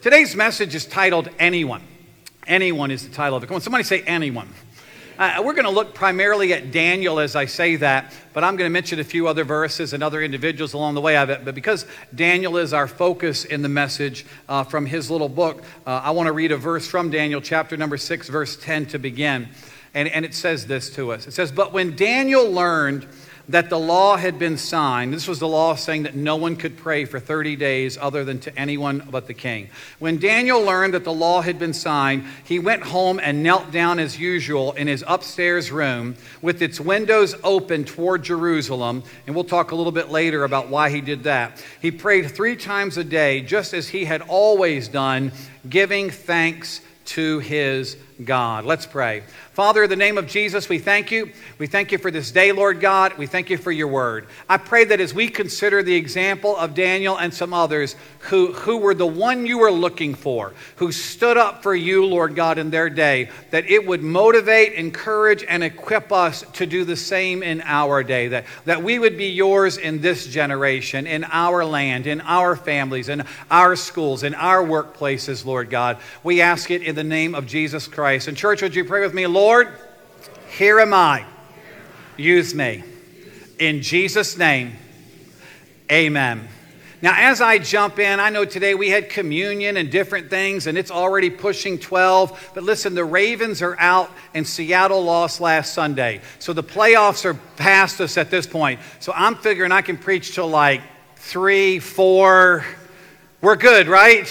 Today's message is titled Anyone. Anyone is the title of it. Come on, somebody say anyone. We're going to look primarily at Daniel as I say that, but I'm going to mention a few other verses and other individuals along the way of it. But because Daniel is our focus in the message from his little book, I want to read a verse from Daniel chapter number 6, verse 10 to begin. And it says this to us. It says, "But when Daniel learned that the law had been signed," this was the law saying that no one could pray for 30 days other than to anyone but the king. "When Daniel learned that the law had been signed, he went home and knelt down as usual in his upstairs room with its windows open toward Jerusalem." And we'll talk a little bit later about why he did that. "He prayed 3 times a day, just as he had always done, giving thanks to his God." Let's pray. Father, in the name of Jesus, we thank you. We thank you for this day, Lord God. We thank you for your word. I pray that as we consider the example of Daniel and some others who were the one you were looking for, who stood up for you, Lord God, in their day, that it would motivate, encourage, and equip us to do the same in our day, that we would be yours in this generation, in our land, in our families, in our schools, in our workplaces, Lord God. We ask it in the name of Jesus Christ. And church, would you pray with me? Lord, here am I. Use me. In Jesus' name, amen. Now, as I jump in, I know today we had communion and different things, and it's already pushing 12. But listen, the Ravens are out, and Seattle lost last Sunday. So the playoffs are past us at this point. So I'm figuring I can preach till like 3, 4. We're good, right?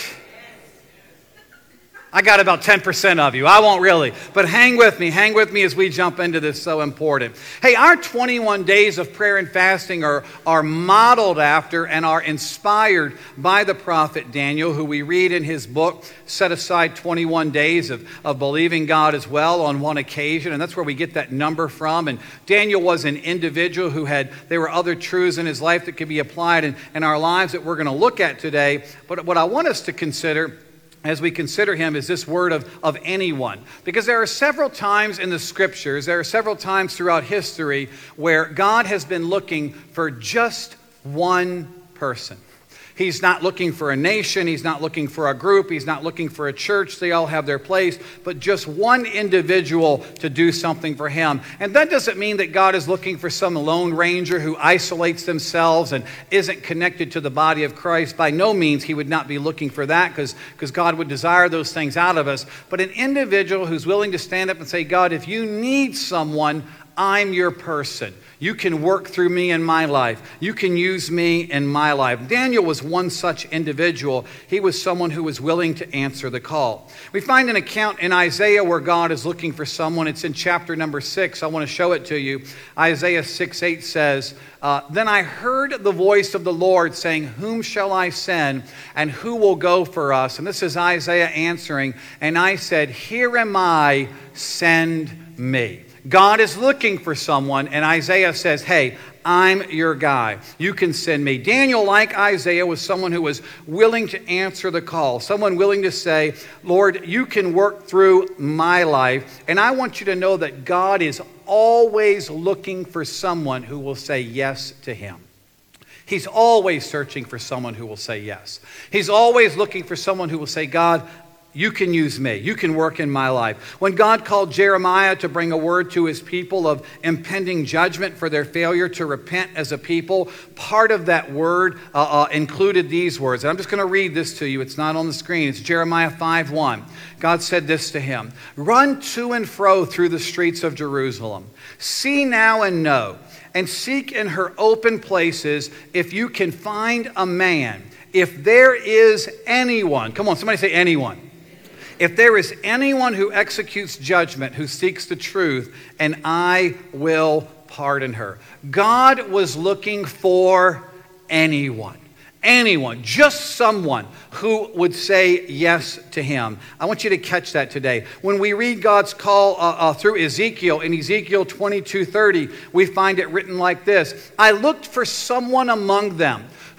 I got about 10% of you. I won't really. But hang with me as we jump into this, so important. Hey, our 21 days of prayer and fasting are modeled after and are inspired by the prophet Daniel, who we read in his book, set aside 21 days of believing God as well on one occasion. And that's where we get that number from. And Daniel was an individual there were other truths in his life that could be applied in our lives that we're going to look at today. But what I want us to consider as we consider him is this word of anyone. Because there are several times in the scriptures, there are several times throughout history where God has been looking for just one person. He's not looking for a nation, he's not looking for a group, he's not looking for a church, they all have their place, but just one individual to do something for him. And that doesn't mean that God is looking for some lone ranger who isolates themselves and isn't connected to the body of Christ. By no means, he would not be looking for that because God would desire those things out of us. But an individual who's willing to stand up and say, God, if you need someone, I'm your person. You can work through me in my life. You can use me in my life. Daniel was one such individual. He was someone who was willing to answer the call. We find an account in Isaiah where God is looking for someone. It's in chapter number 6. I want to show it to you. Isaiah 6:8 says, "Then I heard the voice of the Lord saying, whom shall I send, and who will go for us?" And this is Isaiah answering, "And I said, here am I, send me." God is looking for someone, and Isaiah says, hey, I'm your guy. You can send me. Daniel, like Isaiah, was someone who was willing to answer the call, someone willing to say, Lord, you can work through my life. And I want you to know that God is always looking for someone who will say yes to him. He's always searching for someone who will say yes. He's always looking for someone who will say, God, you can use me. You can work in my life. When God called Jeremiah to bring a word to his people of impending judgment for their failure to repent as a people, part of that word included these words. And I'm just going to read this to you. It's not on the screen. It's Jeremiah 5:1. God said this to him, "Run to and fro through the streets of Jerusalem. See now and know, and seek in her open places if you can find a man. If there is anyone," come on, somebody say anyone. "If there is anyone who executes judgment, who seeks the truth, and I will pardon her." God was looking for anyone. Anyone, just someone who would say yes to him. I want you to catch that today. When we read God's call through Ezekiel, in Ezekiel 22:30, we find it written like this, "I looked for someone among them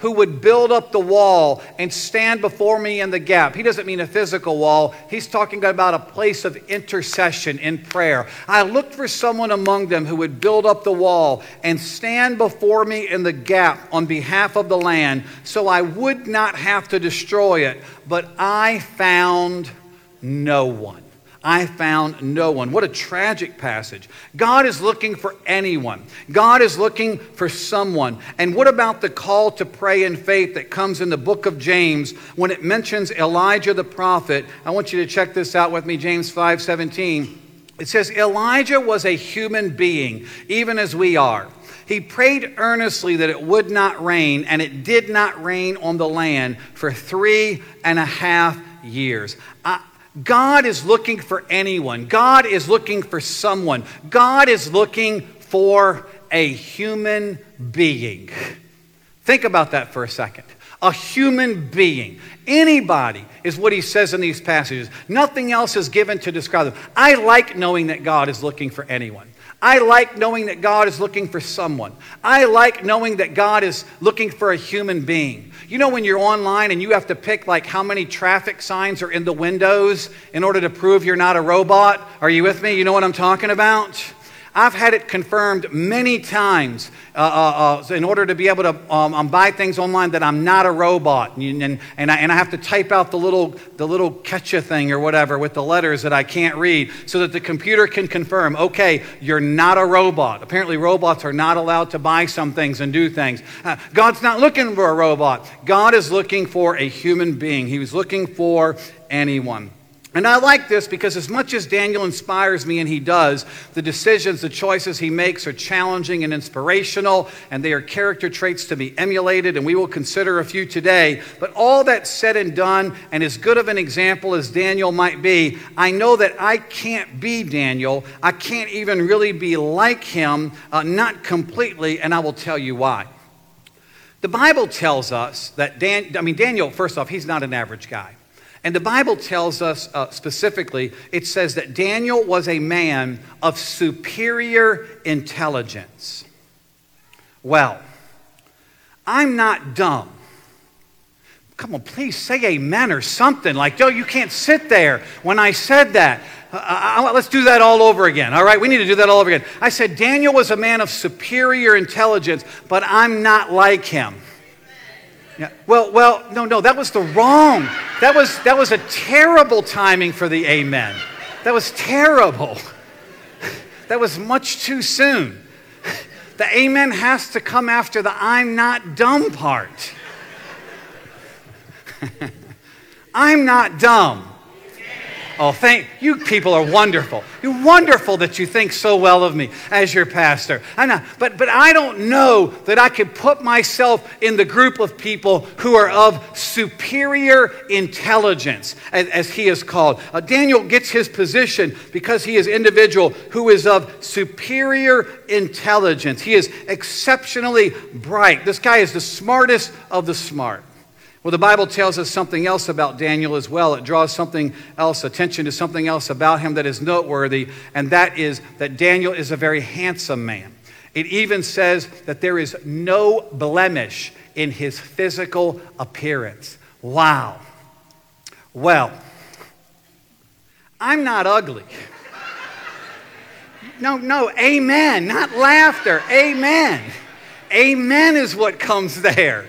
who would build up the wall and stand before me in the gap. He doesn't mean a physical wall. He's talking about a place of intercession in prayer. I looked for someone among them who would build up the wall and stand before me in the gap on behalf of the land, so I would not have to destroy it. But I found no one. I found no one. What a tragic passage. God is looking for anyone. God is looking for someone. And what about the call to pray in faith that comes in the book of James when it mentions Elijah the prophet? I want you to check this out with me, James 5:17. It says, Elijah was a human being, even as we are. He prayed earnestly that it would not rain, and it did not rain on the land for 3.5 years. God is looking for anyone. God is looking for someone. God is looking for a human being. Think about that for a second. A human being. Anybody is what he says in these passages. Nothing else is given to describe them. I like knowing that God is looking for anyone. I like knowing that God is looking for someone. I like knowing that God is looking for a human being. You know when you're online and you have to pick like how many traffic signs are in the windows in order to prove you're not a robot? Are you with me? You know what I'm talking about? I've had it confirmed many times in order to be able to buy things online that I'm not a robot, and I have to type out the little catcha thing or whatever with the letters that I can't read, so that the computer can confirm, okay, you're not a robot. Apparently, robots are not allowed to buy some things and do things. God's not looking for a robot. God is looking for a human being. He was looking for anyone. And I like this because as much as Daniel inspires me, and he does, the decisions, the choices he makes are challenging and inspirational, and they are character traits to be emulated, and we will consider a few today. But all that said and done, and as good of an example as Daniel might be, I know that I can't be Daniel. I can't even really be like him, not completely, and I will tell you why. The Bible tells us that Daniel, first off, he's not an average guy. And the Bible tells us specifically, it says that Daniel was a man of superior intelligence. Well, I'm not dumb. Come on, please say amen or something. Like, Joe, you can't sit there when I said that. Let's do that all over again, all right? We need to do that all over again. I said Daniel was a man of superior intelligence, but I'm not like him. Yeah. Well, no, that was the wrong. That was a terrible timing for the amen. That was terrible. That was much too soon. The amen has to come after the I'm not dumb part. I'm not dumb. Oh, thank you. People are wonderful. You're wonderful that you think so well of me as your pastor. I'm not, but I don't know that I could put myself in the group of people who are of superior intelligence, as he is called. Daniel gets his position because he is an individual who is of superior intelligence. He is exceptionally bright. This guy is the smartest of the smart. Well, the Bible tells us something else about Daniel as well. It draws attention to something else about him that is noteworthy, and that is that Daniel is a very handsome man. It even says that there is no blemish in his physical appearance. Wow. Well, I'm not ugly. No, amen, not laughter, amen. Amen is what comes there.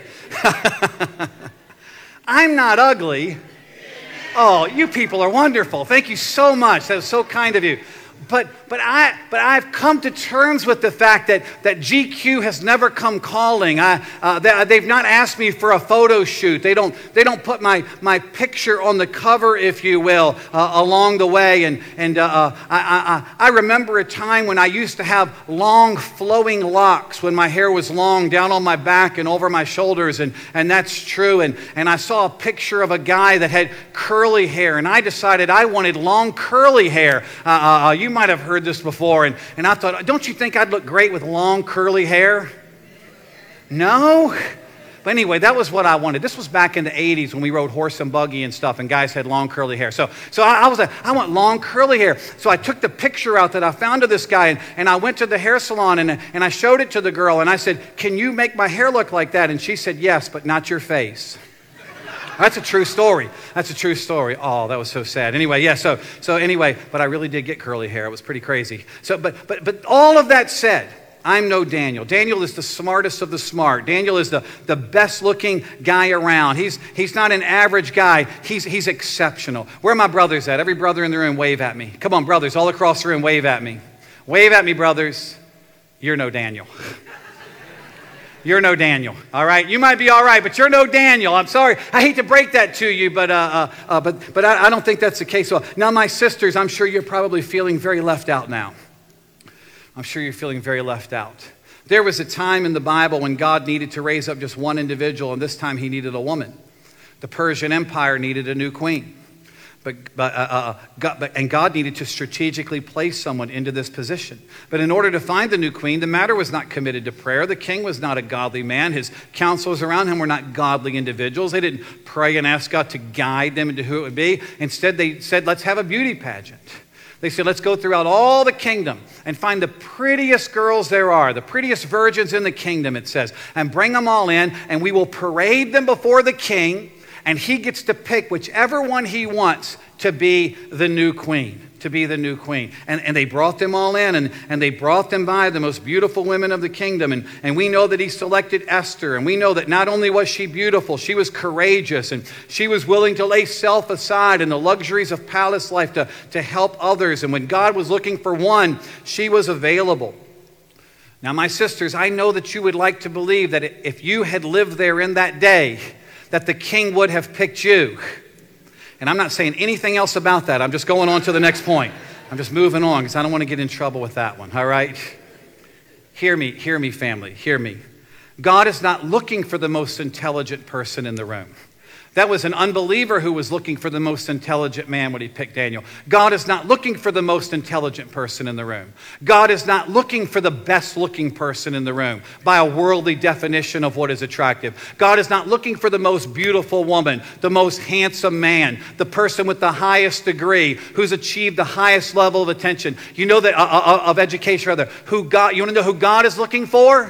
I'm not ugly. Oh, you people are wonderful. Thank you so much. That was so kind of you. But I've come to terms with the fact that GQ has never come calling. They've not asked me for a photo shoot. They don't put my picture on the cover, if you will, along the way. And I remember a time when I used to have long flowing locks when my hair was long down on my back and over my shoulders, and that's true. And I saw a picture of a guy that had curly hair, and I decided I wanted long curly hair. You might have heard this before, and I thought, don't you think I'd look great with long curly hair? No? But anyway, that was what I wanted. This was back in the 80s when we rode horse and buggy and stuff, and guys had long curly hair. So I was like, I want long curly hair. So I took the picture out that I found of this guy, and I went to the hair salon, and I showed it to the girl, and I said, can you make my hair look like that? And she said, yes, but not your face. That's a true story. That's a true story. Oh, that was so sad. Anyway, yeah, so anyway, but I really did get curly hair. It was pretty crazy. So, but all of that said, I'm no Daniel. Daniel is the smartest of the smart. Daniel is the best looking guy around. He's not an average guy. He's exceptional. Where are my brothers at? Every brother in the room, wave at me. Come on, brothers, all across the room, wave at me. Wave at me, brothers. You're no Daniel. You're no Daniel, all right? You might be all right, but you're no Daniel. I'm sorry. I hate to break that to you, but I don't think that's the case. So now, my sisters, I'm sure you're probably feeling very left out now. I'm sure you're feeling very left out. There was a time in the Bible when God needed to raise up just one individual, and this time he needed a woman. The Persian Empire needed a new queen. And God needed to strategically place someone into this position. But in order to find the new queen, the matter was not committed to prayer. The king was not a godly man. His counselors around him were not godly individuals. They didn't pray and ask God to guide them into who it would be. Instead, they said, let's have a beauty pageant. They said, let's go throughout all the kingdom and find the prettiest girls there are, the prettiest virgins in the kingdom, it says, and bring them all in, and we will parade them before the king, and he gets to pick whichever one he wants to be the new queen, And they brought them all in, and they brought them by the most beautiful women of the kingdom. And we know that he selected Esther, and we know that not only was she beautiful, she was courageous, and she was willing to lay self aside and the luxuries of palace life to help others. And when God was looking for one, she was available. Now, my sisters, I know that you would like to believe that if you had lived there in that day, that the king would have picked you. And I'm not saying anything else about that. I'm just going on to the next point. I'm just moving on because I don't want to get in trouble with that one, all right? Hear me, family, hear me. God is not looking for the most intelligent person in the room. That was an unbeliever who was looking for the most intelligent man when he picked Daniel. God is not looking for the most intelligent person in the room. God is not looking for the best looking person in the room by a worldly definition of what is attractive. God is not looking for the most beautiful woman, the most handsome man, the person with the highest degree, who's achieved the highest level of attention. You know that of education, rather. You want to know who God is looking for?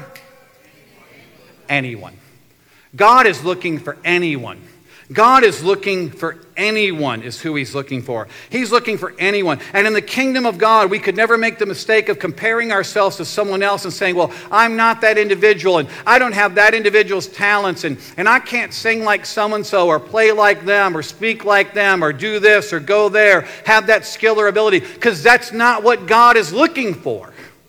Anyone. God is looking for anyone. God is looking for anyone is who he's looking for. He's looking for anyone. And in the kingdom of God, we could never make the mistake of comparing ourselves to someone else and saying, well, I'm not that individual, and I don't have that individual's talents, and I can't sing like so-and-so, or play like them, or speak like them, or do this, or go there, have that skill or ability, because that's not what God is looking for.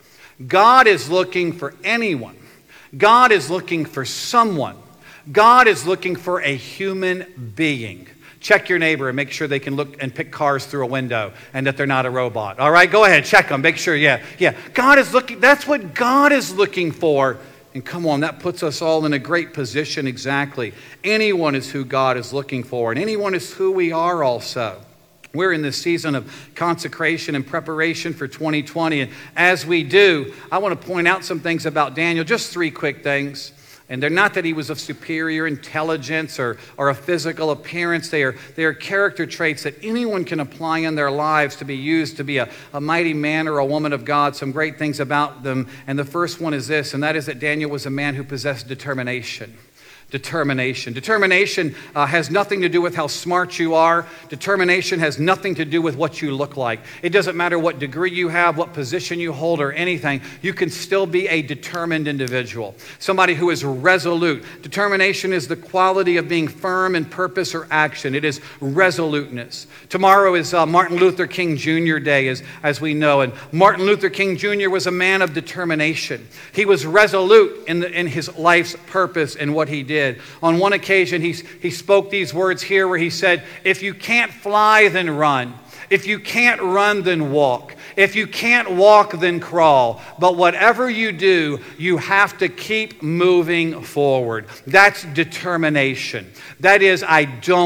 God is looking for anyone. God is looking for someone. God is looking for a human being. Check your neighbor and make sure they can look and pick cars through a window and that they're not a robot. All right, go ahead, check them, make sure, yeah. God is looking, that's what God is looking for. And come on, that puts us all in a great position exactly. Anyone is who God is looking for, and anyone is who we are also. We're in this season of consecration and preparation for 2020. And as we do, I want to point out some things about Daniel, just 3 quick things. And they're not that he was of superior intelligence or a physical appearance. They are character traits that anyone can apply in their lives to be used to be a mighty man or a woman of God. Some great things about them. And the first one is this, and that is that Daniel was a man who possessed determination. Determination. Determination has nothing to do with how smart you are. Determination has nothing to do with what you look like. It doesn't matter what degree you have, what position you hold, or anything. You can still be a determined individual. Somebody who is resolute. Determination is the quality of being firm in purpose or action. It is resoluteness. Tomorrow is Martin Luther King Jr. Day, as we know. And Martin Luther King Jr. was a man of determination. He was resolute in his life's purpose and what he did. On one occasion, he spoke these words here where he said, if you can't fly, then run. If you can't run, then walk. If you can't walk, then crawl. But whatever you do, you have to keep moving forward. That's determination. That is, I don't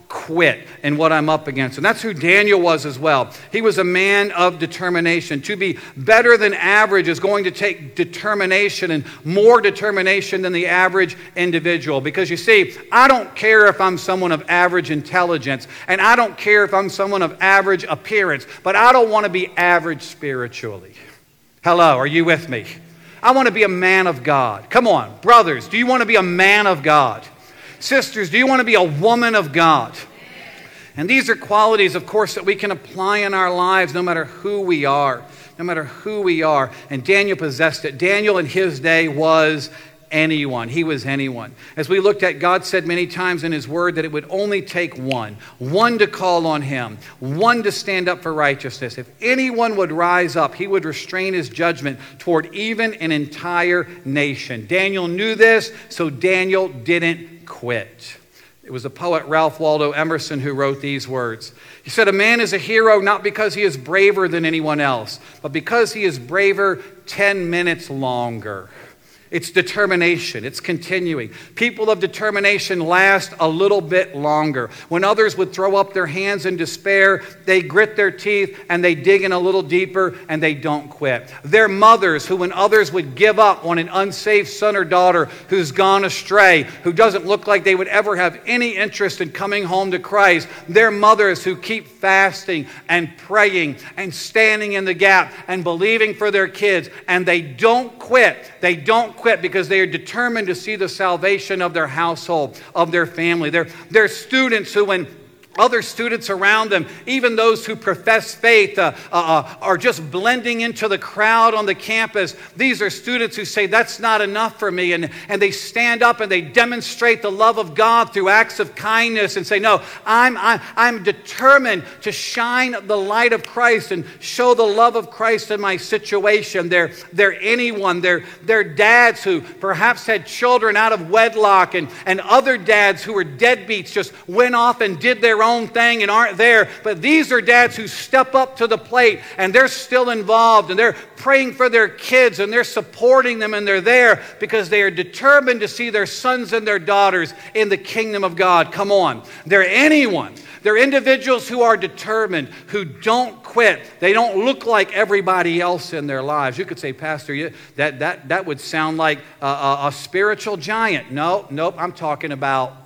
quit in what I'm up against. And that's who Daniel was as well. He was a man of determination. To be better than average is going to take determination, and more determination than the average individual. Because you see, I don't care if I'm someone of average intelligence, and I don't care if I'm someone of average appearance, but I don't want to be average spiritually. Hello, are you with me? I want to be a man of God. Come on, brothers, do you want to be a man of God? Sisters, do you want to be a woman of God? And these are qualities, of course, that we can apply in our lives no matter who we are. No matter who we are. And Daniel possessed it. Daniel in his day was anyone. He was anyone. As we looked at, God said many times in His Word that it would only take one to call on Him, one to stand up for righteousness. If anyone would rise up, He would restrain His judgment toward even an entire nation. Daniel knew this, so Daniel didn't quit. It was the poet Ralph Waldo Emerson who wrote these words. He said, "A man is a hero not because he is braver than anyone else, but because he is braver 10 minutes longer." It's determination. It's continuing. People of determination last a little bit longer. When others would throw up their hands in despair, they grit their teeth and they dig in a little deeper and they don't quit. They're mothers who, when others would give up on an unsaved son or daughter who's gone astray, who doesn't look like they would ever have any interest in coming home to Christ, they're mothers who keep fasting and praying and standing in the gap and believing for their kids, and they don't quit. They don't quit because they are determined to see the salvation of their household, of their family. They're students who, when other students around them, even those who profess faith, are just blending into the crowd on the campus. These are students who say, that's not enough for me. And they stand up and they demonstrate the love of God through acts of kindness and say, no, I'm determined to shine the light of Christ and show the love of Christ in my situation. They're anyone. They're dads who perhaps had children out of wedlock, and other dads who were deadbeats just went off and did their own thing and aren't there. But these are dads who step up to the plate and they're still involved and they're praying for their kids and they're supporting them, and they're there because they are determined to see their sons and their daughters in the kingdom of God. Come on. They're anyone. They're individuals who are determined, who don't quit. They don't look like everybody else in their lives. You could say, Pastor, that would sound like a spiritual giant. Nope, I'm talking about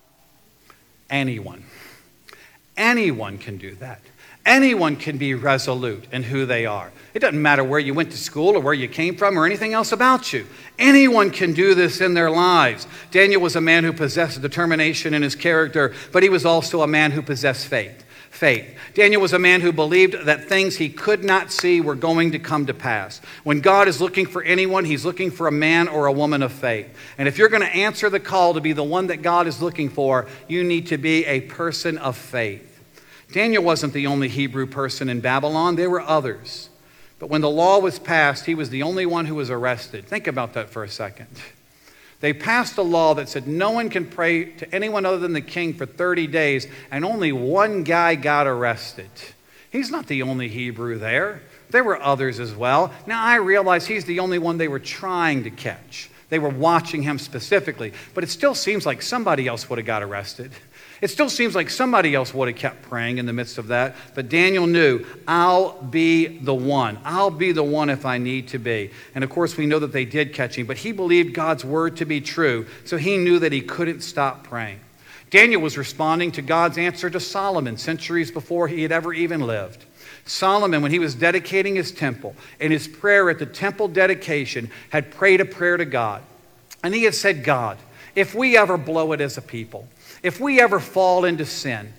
anyone. Anyone can do that. Anyone can be resolute in who they are. It doesn't matter where you went to school or where you came from or anything else about you. Anyone can do this in their lives. Daniel was a man who possessed determination in his character, but he was also a man who possessed faith. Daniel was a man who believed that things he could not see were going to come to pass. When God is looking for anyone, He's looking for a man or a woman of faith. And if you're going to answer the call to be the one that God is looking for, you need to be a person of faith. Daniel wasn't the only Hebrew person in Babylon. There were others. But when the law was passed, he was the only one who was arrested. Think about that for a second. They passed a law that said no one can pray to anyone other than the king for 30 days, and only one guy got arrested. He's not the only Hebrew there. There were others as well. Now, I realize he's the only one they were trying to catch. They were watching him specifically. But it still seems like somebody else would have got arrested. It still seems like somebody else would have kept praying in the midst of that. But Daniel knew, I'll be the one. I'll be the one if I need to be. And of course, we know that they did catch him. But he believed God's word to be true. So he knew that he couldn't stop praying. Daniel was responding to God's answer to Solomon centuries before he had ever even lived. Solomon, when he was dedicating his temple, in his prayer at the temple dedication, had prayed a prayer to God. And he had said, God, if we ever blow it as a people, if we ever fall into sin,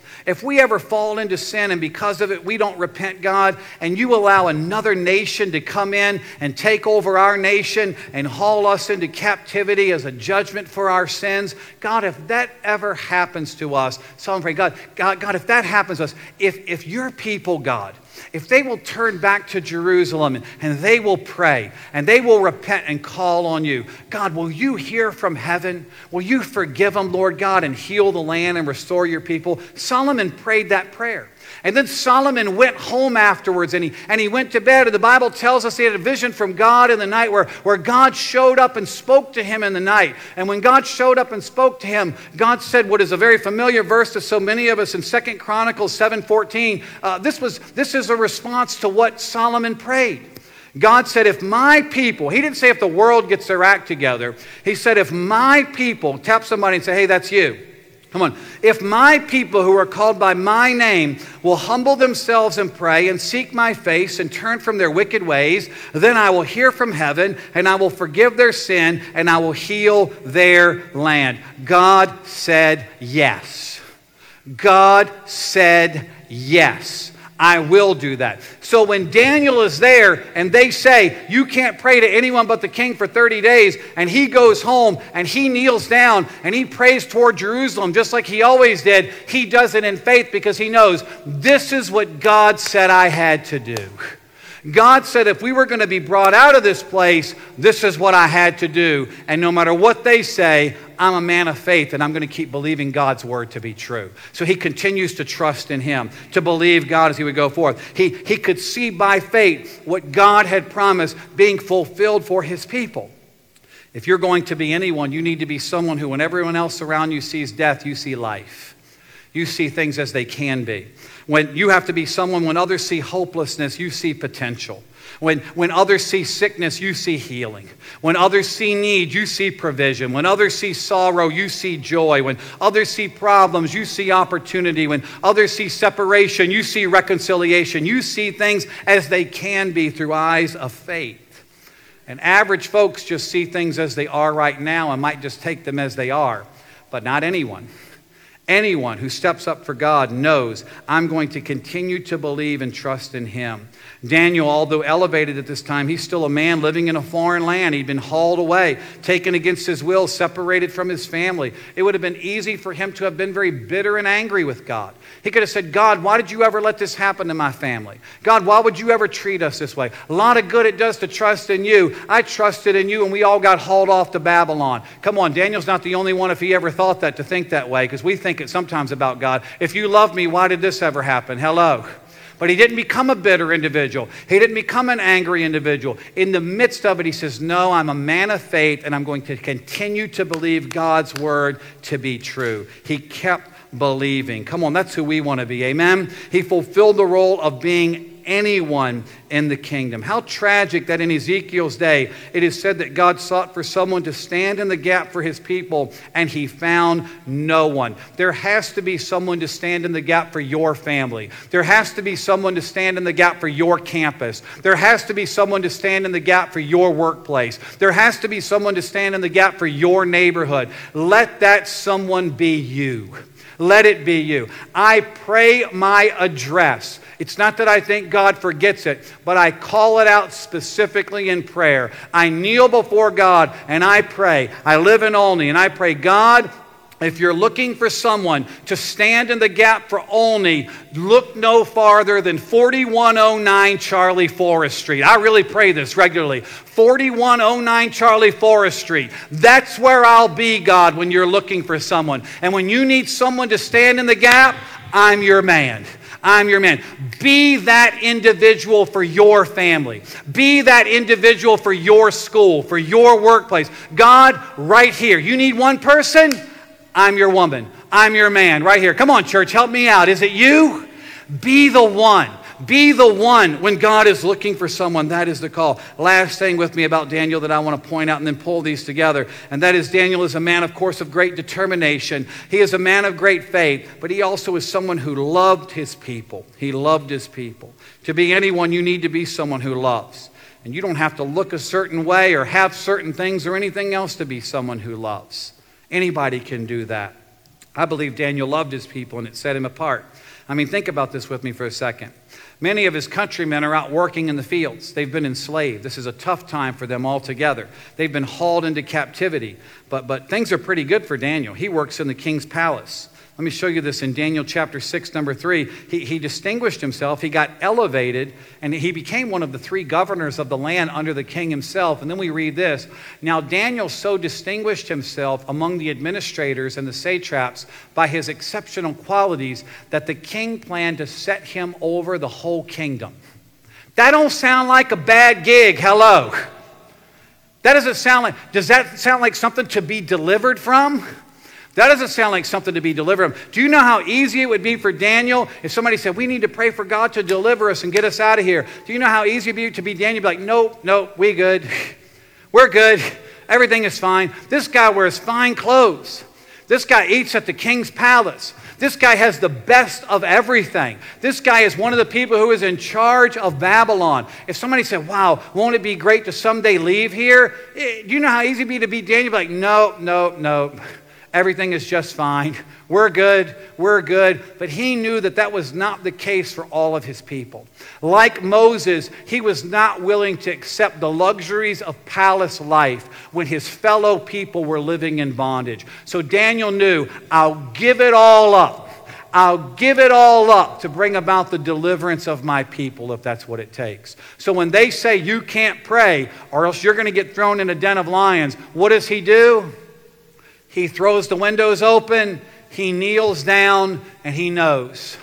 and because of it we don't repent, God, and you allow another nation to come in and take over our nation and haul us into captivity as a judgment for our sins, God, if that ever happens to us, so I'm praying, God, if that happens to us, if your people, God, if they will turn back to Jerusalem and they will pray and they will repent and call on you, God, will you hear from heaven? Will you forgive them, Lord God, and heal the land and restore your people? Solomon prayed that prayer. And then Solomon went home afterwards and he went to bed. And the Bible tells us he had a vision from God in the night where God showed up and spoke to him in the night. And when God showed up and spoke to him, God said what is a very familiar verse to so many of us in 2 Chronicles 7:14. This is a response to what Solomon prayed. God said, if my people, he didn't say if the world gets their act together. He said, if my people, tap somebody and say, hey, that's you. Come on. If my people who are called by my name will humble themselves and pray and seek my face and turn from their wicked ways, then I will hear from heaven and I will forgive their sin and I will heal their land. God said yes. God said yes. I will do that. So when Daniel is there and they say, you can't pray to anyone but the king for 30 days, and he goes home and he kneels down and he prays toward Jerusalem just like he always did, he does it in faith because he knows this is what God said I had to do. God said if we were going to be brought out of this place, this is what I had to do. And no matter what they say, I'm a man of faith and I'm going to keep believing God's word to be true. So he continues to trust in him, to believe God as he would go forth. He could see by faith what God had promised being fulfilled for his people. If you're going to be anyone, you need to be someone who, when everyone else around you sees death, you see life. You see things as they can be. When you have to be someone, when others see hopelessness, you see potential. When others see sickness, you see healing. When others see need, you see provision. When others see sorrow, you see joy. When others see problems, you see opportunity. When others see separation, you see reconciliation. You see things as they can be through eyes of faith. And average folks just see things as they are right now and might just take them as they are, but not anyone. Anyone who steps up for God knows I'm going to continue to believe and trust in him. Daniel, although elevated at this time, he's still a man living in a foreign land. He'd been hauled away, taken against his will, separated from his family. It would have been easy for him to have been very bitter and angry with God. He could have said, God, why did you ever let this happen to my family? God, why would you ever treat us this way? A lot of good it does to trust in you. I trusted in you and we all got hauled off to Babylon. Come on, Daniel's not the only one if he ever thought that to think that way, because we think it sometimes about God. If you love me, why did this ever happen? Hello. But he didn't become a bitter individual. He didn't become an angry individual. In the midst of it, he says, no, I'm a man of faith and I'm going to continue to believe God's word to be true. He kept believing. Come on, that's who we want to be. Amen? He fulfilled the role of being anyone in the kingdom. How tragic that in Ezekiel's day, it is said that God sought for someone to stand in the gap for his people, and he found no one. There has to be someone to stand in the gap for your family. There has to be someone to stand in the gap for your campus. There has to be someone to stand in the gap for your workplace. There has to be someone to stand in the gap for your neighborhood. Let that someone be you. Let it be you. I pray my address. It's not that I think God forgets it, but I call it out specifically in prayer. I kneel before God and I pray. I live in Olney and I pray, God, if you're looking for someone to stand in the gap for Olney, look no farther than 4109 Charlie Forrest Street. I really pray this regularly. 4109 Charlie Forrest Street. That's where I'll be, God, when you're looking for someone. And when you need someone to stand in the gap, I'm your man. I'm your man. Be that individual for your family. Be that individual for your school, for your workplace. God, right here. You need one person? I'm your woman. I'm your man. Right here. Come on, church, help me out. Is it you? Be the one. Be the one when God is looking for someone. That is the call. Last thing with me about Daniel that I want to point out and then pull these together. And that is Daniel is a man, of course, of great determination. He is a man of great faith, but he also is someone who loved his people. He loved his people. To be anyone, you need to be someone who loves. And you don't have to look a certain way or have certain things or anything else to be someone who loves. Anybody can do that. I believe Daniel loved his people and it set him apart. I mean, think about this with me for a second. Many of his countrymen are out working in the fields. They've been enslaved. This is a tough time for them altogether. They've been hauled into captivity. But things are pretty good for Daniel. He works in the king's palace. Let me show you this in Daniel chapter 6, number 3. He distinguished himself. He got elevated, and he became one of the 3 governors of the land under the king himself. And then we read this. Now Daniel so distinguished himself among the administrators and the satraps by his exceptional qualities that the king planned to set him over the whole kingdom. That don't sound like a bad gig. Hello. That doesn't sound like, does that sound like something to be delivered from? That doesn't sound like something to be delivered from. Do you know how easy it would be for Daniel if somebody said, we need to pray for God to deliver us and get us out of here? Do you know how easy it would be to be Daniel? Be like, nope, we good. We're good. Everything is fine. This guy wears fine clothes. This guy eats at the king's palace. This guy has the best of everything. This guy is one of the people who is in charge of Babylon. If somebody said, wow, won't it be great to someday leave here? Do you know how easy it would be to be Daniel? Be like, no. Everything is just fine. We're good. But he knew that that was not the case for all of his people. Like Moses, he was not willing to accept the luxuries of palace life when his fellow people were living in bondage. So Daniel knew, I'll give it all up. I'll give it all up to bring about the deliverance of my people if that's what it takes. So when they say you can't pray or else you're going to get thrown in a den of lions, what does he do? He throws the windows open, he kneels down, and he knows,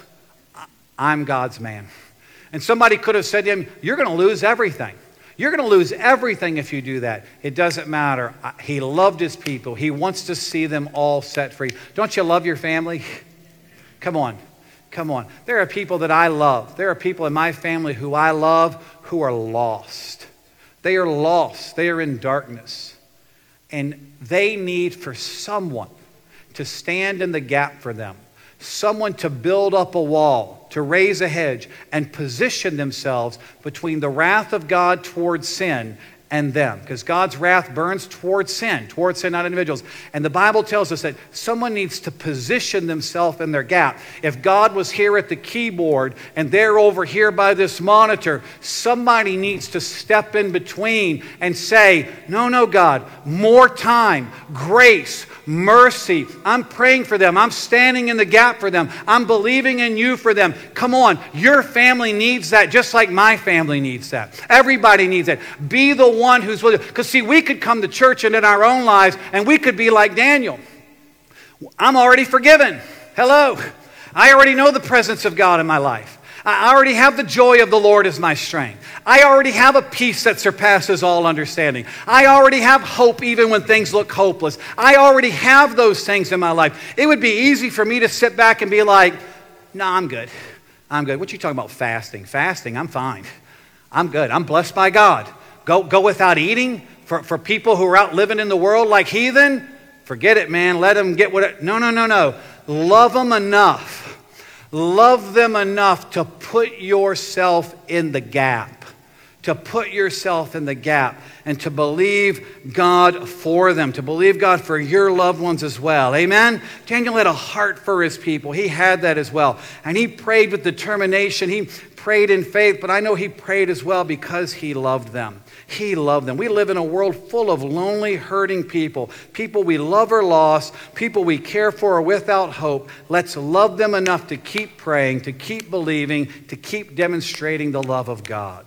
I'm God's man. And somebody could have said to him, you're going to lose everything. You're going to lose everything if you do that. It doesn't matter. He loved his people. He wants to see them all set free. Don't you love your family? Come on. There are people that I love. There are people in my family who I love who are lost. They are lost. They are in darkness. And they need for someone to stand in the gap for them, someone to build up a wall, to raise a hedge, and position themselves between the wrath of God towards sin and them. Because God's wrath burns towards sin, not individuals. And the Bible tells us that someone needs to position themselves in their gap. If God was here at the keyboard and they're over here by this monitor, somebody needs to step in between and say, no, God, more time, grace, mercy. I'm praying for them. I'm standing in the gap for them. I'm believing in you for them. Come on, your family needs that just like my family needs that. Everybody needs that. Be the one who's willing. Because see, we could come to church and in our own lives and we could be like Daniel. I'm already forgiven. Hello. I already know the presence of God in my life. I already have the joy of the Lord as my strength. I already have a peace that surpasses all understanding. I already have hope even when things look hopeless. I already have those things in my life. It would be easy for me to sit back and be like, no, I'm good. What you talking about fasting? Fasting, I'm fine. I'm good. I'm blessed by God. Go without eating for people who are out living in the world like heathen? Forget it, man. Let them get what it... No. Love them enough. Love them enough to put yourself in the gap. To put yourself in the gap and to believe God for them. To believe God for your loved ones as well. Amen? Daniel had a heart for his people. He had that as well. And he prayed with determination. He prayed in faith, but I know he prayed as well because he loved them. He loved them. We live in a world full of lonely, hurting people. People we love are lost. People we care for are without hope. Let's love them enough to keep praying, to keep believing, to keep demonstrating the love of God.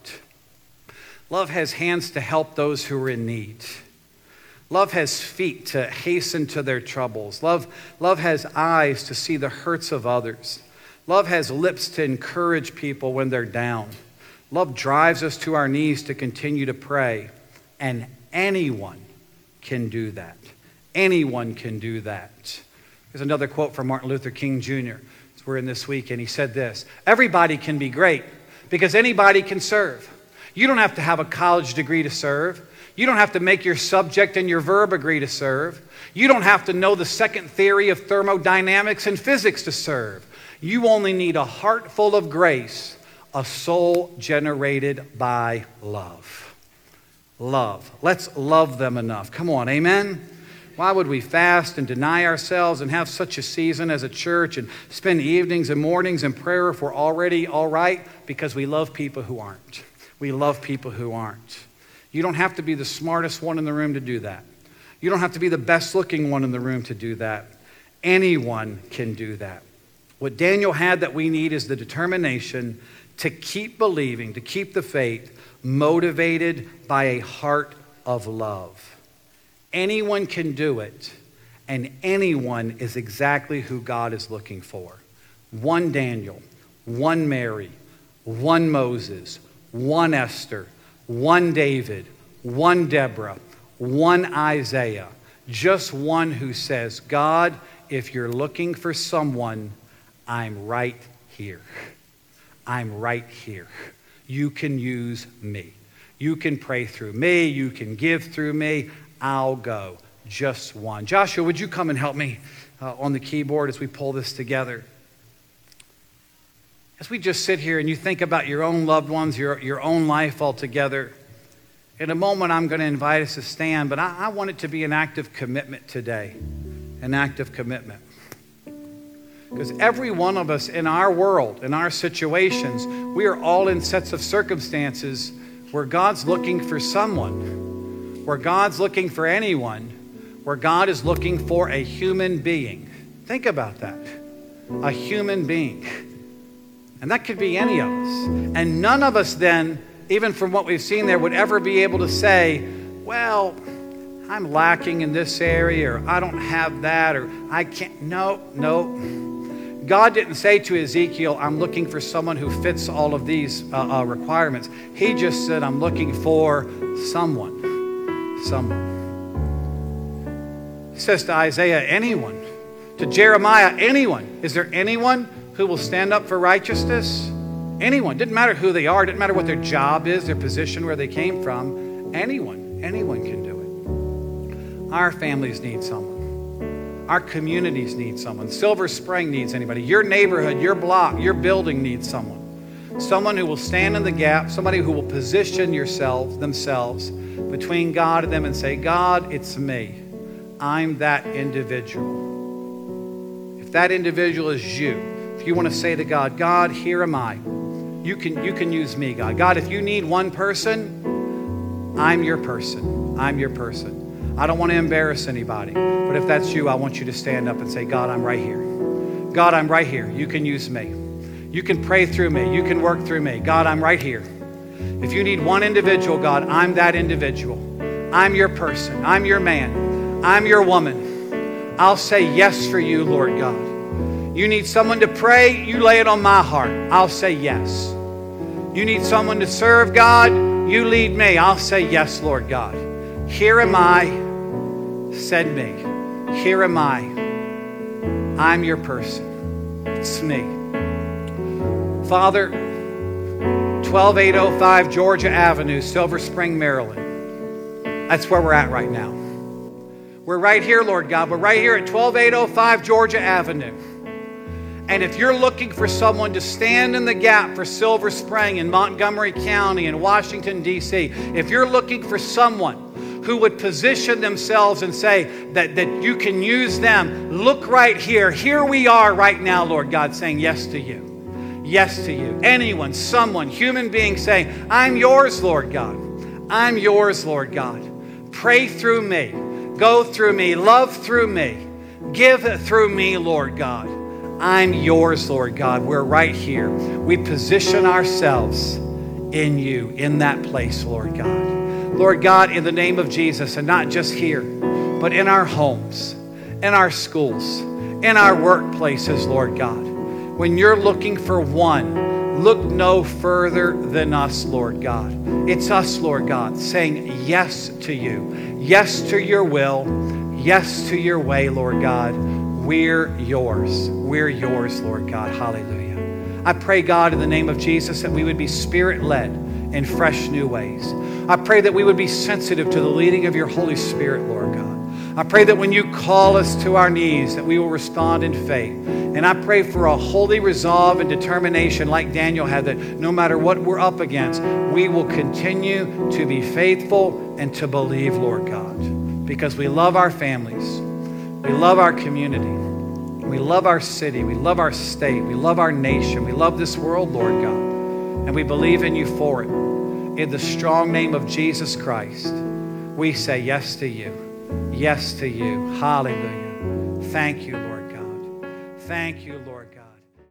Love has hands to help those who are in need. Love has feet to hasten to their troubles. Love has eyes to see the hurts of others. Love has lips to encourage people when they're down. Love drives us to our knees to continue to pray. And anyone can do that. Anyone can do that. There's another quote from Martin Luther King Jr. We're in this week, and he said this: everybody can be great because anybody can serve. You don't have to have a college degree to serve. You don't have to make your subject and your verb agree to serve. You don't have to know the second theory of thermodynamics and physics to serve. You only need a heart full of grace, a soul generated by love. Love. Let's love them enough. Come on, amen? Why would we fast and deny ourselves and have such a season as a church and spend evenings and mornings in prayer if we're already all right? Because we love people who aren't. We love people who aren't. You don't have to be the smartest one in the room to do that. You don't have to be the best looking one in the room to do that. Anyone can do that. What Daniel had that we need is the determination to keep believing, to keep the faith, motivated by a heart of love. Anyone can do it, and anyone is exactly who God is looking for. One Daniel, one Mary, one Moses, one Esther, one David, one Deborah, one Isaiah. Just one who says, God, if you're looking for someone, I'm right here. I'm right here. You can use me. You can pray through me. You can give through me. I'll go. Just one. Joshua, would you come and help me on the keyboard as we pull this together? As we just sit here and you think about your own loved ones, your own life altogether, in a moment I'm going to invite us to stand, but I want it to be an act of commitment today. An act of commitment. Because every one of us in our world, in our situations, we are all in sets of circumstances where God's looking for someone, where God's looking for anyone, where God is looking for a human being. Think about that. A human being. And that could be any of us. And none of us then, even from what we've seen there, would ever be able to say, well, I'm lacking in this area, or I don't have that, or I can't. No. God didn't say to Ezekiel, I'm looking for someone who fits all of these requirements. He just said, I'm looking for someone. He says to Isaiah, anyone. To Jeremiah, anyone. Is there anyone who will stand up for righteousness? Anyone. Didn't matter who they are. Didn't matter what their job is, their position, where they came from. Anyone can do it. Our families need someone. Our communities need someone. Silver Spring needs anybody. Your neighborhood, your block, your building needs someone. Someone who will stand in the gap, somebody who will position themselves between God and them and say, God, it's me. I'm that individual. If that individual is you, if you want to say to God, God, here am I. You can use me, God. God, if you need one person, I'm your person. I'm your person. I don't want to embarrass anybody. But if that's you, I want you to stand up and say, God, I'm right here. God, I'm right here. You can use me. You can pray through me. You can work through me. God, I'm right here. If you need one individual, God, I'm that individual. I'm your person. I'm your man. I'm your woman. I'll say yes for you, Lord God. You need someone to pray, you lay it on my heart. I'll say yes. You need someone to serve God, you lead me. I'll say yes, Lord God. Here am I, send me. Here am I. I'm your person. It's me. Father, 12805 Georgia Avenue, Silver Spring, Maryland. That's where we're at right now. We're right here, Lord God. We're right here at 12805 Georgia Avenue. And if you're looking for someone to stand in the gap for Silver Spring in Montgomery County and Washington, D.C., if you're looking for someone who would position themselves and say that you can use them, look right here. Here we are right now, Lord God, saying yes to you. Yes to you. Anyone, someone, human being saying, I'm yours, Lord God. I'm yours, Lord God. Pray through me. Go through me. Love through me. Give through me, Lord God. I'm yours, Lord God. We're right here. We position ourselves in you, in that place, Lord God. Lord God, in the name of Jesus, and not just here, but in our homes, in our schools, in our workplaces, Lord God. When you're looking for one, look no further than us, Lord God. It's us, Lord God, saying yes to you, yes to your will, yes to your way, Lord God. We're yours. We're yours, Lord God. Hallelujah. I pray, God, in the name of Jesus, that we would be Spirit-led in fresh new ways. I pray that we would be sensitive to the leading of your Holy Spirit, Lord God. I pray that when you call us to our knees, that we will respond in faith. And I pray for a holy resolve and determination like Daniel had, that no matter what we're up against, we will continue to be faithful and to believe, Lord God, because we love our families. We love our community. We love our city. We love our state. We love our nation. We love this world, Lord God. And we believe in you for it. In the strong name of Jesus Christ, we say yes to you. Yes to you. Hallelujah. Thank you, Lord God. Thank you, Lord.